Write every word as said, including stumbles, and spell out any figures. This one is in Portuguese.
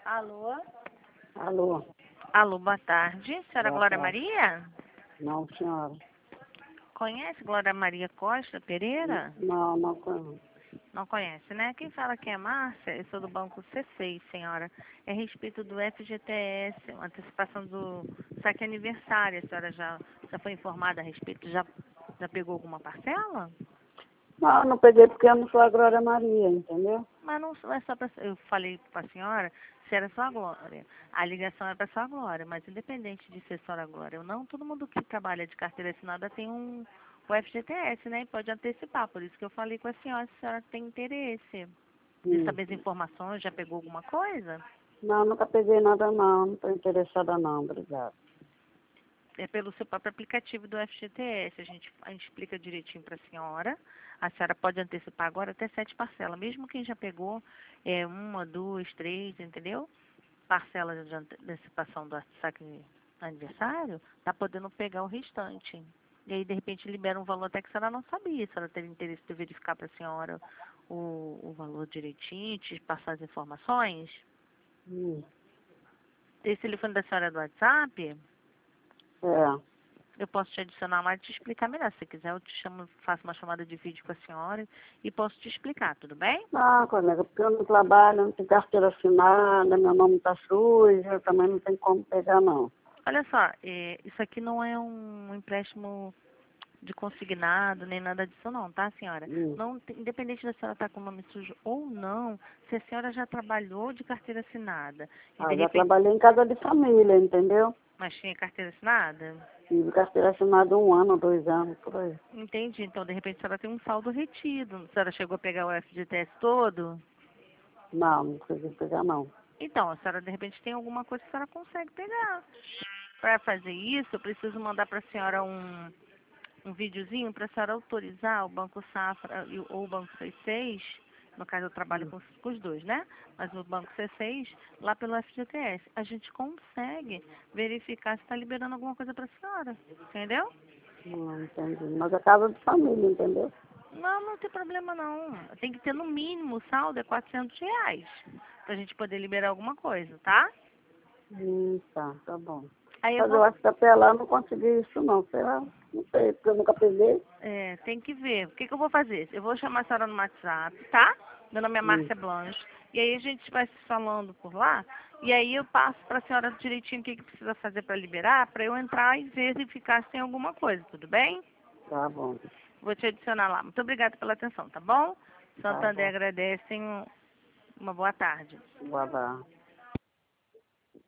Alô? Alô, Alô, boa tarde. Senhora boa Glória tarde. Maria? Não, senhora. Conhece Glória Maria Costa Pereira? Não, não conheço. Não conhece, né? Quem fala aqui é Márcia, eu sou do Banco C seis, senhora. É a respeito do F G T S, uma antecipação do saque aniversário. A senhora já, já foi informada a respeito? Já, já pegou alguma parcela? Não, não peguei porque eu não sou a Glória Maria, entendeu? Mas não é só para... Eu falei para a senhora se era só a Glória. A ligação é para só a Glória, mas independente de ser só a Glória ou não, todo mundo que trabalha de carteira assinada tem um o F G T S, né? E pode antecipar. Por isso que eu falei com a senhora se a senhora tem interesse de Hum. saber as informações, já pegou alguma coisa? Não, nunca peguei nada não, não estou interessada não, obrigada. É pelo seu próprio aplicativo do F G T S. A gente, a gente explica direitinho para a senhora. A senhora pode antecipar agora até sete parcelas. Mesmo quem já pegou é, uma, duas, três, entendeu? Parcelas de antecipação do saque aniversário, tá podendo pegar o restante. E aí, de repente, libera um valor até que a senhora não sabia. Se ela teve interesse de verificar para a senhora o, o valor direitinho, te passar as informações. Hum. Esse telefone da senhora é do WhatsApp? É. Eu posso te adicionar lá e te explicar melhor. Se quiser, eu te chamo, faço uma chamada de vídeo com a senhora e posso te explicar, tudo bem? Não, colega, porque eu não trabalho, não tenho carteira assinada, meu nome está sujo, eu também não tenho como pegar não. Olha só, é, isso aqui não é um empréstimo de consignado, nem nada disso não, tá, senhora? Hum. Não, independente da senhora estar com o nome sujo ou não, se a senhora já trabalhou de carteira assinada e Ah, de já repente... trabalhei em casa de família, entendeu? Mas tinha carteira assinada? Tive carteira assinada um ano, dois anos, por aí. Entendi, então de repente a senhora tem um saldo retido. A senhora chegou a pegar o F G T S todo? Não, não consegui pegar não. Então, a senhora de repente tem alguma coisa que a senhora consegue pegar. Para fazer isso, eu preciso mandar para a senhora um, um videozinho para a senhora autorizar o Banco Safra e o- ou o Banco C seis, no caso eu trabalho Hum. com, os com os dois, né? Mas o Banco C seis, lá pelo F G T S, a gente consegue verificar se está liberando alguma coisa para a senhora, entendeu? Não entendi. Mas é casa de família, entendeu? Não, não tem problema não. Tem que ter no mínimo o saldo é quatrocentos reais, para a gente poder liberar alguma coisa, tá? Hum, tá, tá bom. Aí eu Mas vou eu acho que até lá eu não consegui isso não, será? Não sei, porque eu nunca peguei. É, tem que ver. O que, que eu vou fazer? Eu vou chamar a senhora no WhatsApp, tá? Meu nome é Hum, Márcia Blanche. E aí a gente vai se falando por lá. E aí eu passo para a senhora direitinho o que, que precisa fazer para liberar, para eu entrar e verificar se tem alguma coisa, tudo bem? tá bom, Vou te adicionar lá. Muito obrigada pela atenção, tá bom? tá Santander bom. agradece. um- Uma boa tarde. Guardar.